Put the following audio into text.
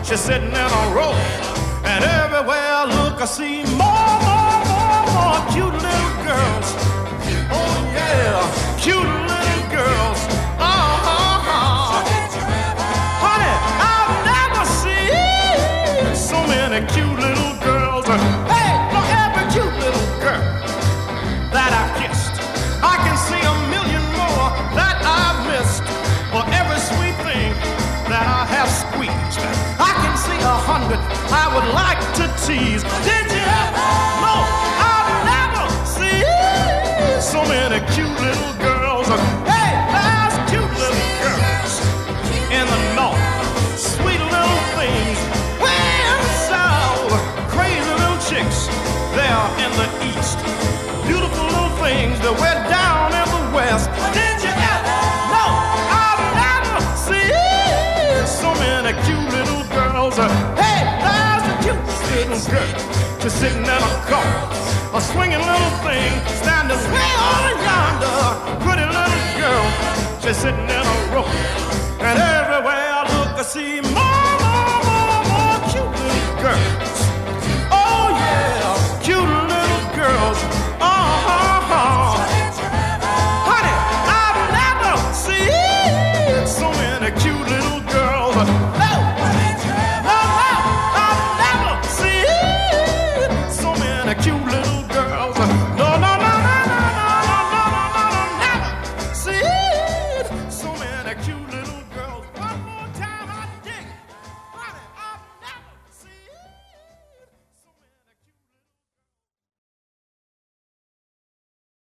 She's sitting in a row, and everywhere I look, I see more cute little girls. Oh yeah, cute little girls. Honey, I've never seen so many cute little girls. Hey, for every cute little girl that I've kissed, I can see a million more that I've missed. For every sweet thing that I have squeezed, I can see 100 I would like to tease. Did you ever know I've never seen so many cute little girls? Hey, there's cute little girls in the north, sweet little things way in the south, crazy little chicks there in the east, beautiful little things that we're down in the west. Did you ever know I've never seen so many cute little girls? Hey, there's a cute little girl just sitting in a car, a swinging little thing standing way over yonder. Pretty little girl just sitting in a row, and everywhere I look I see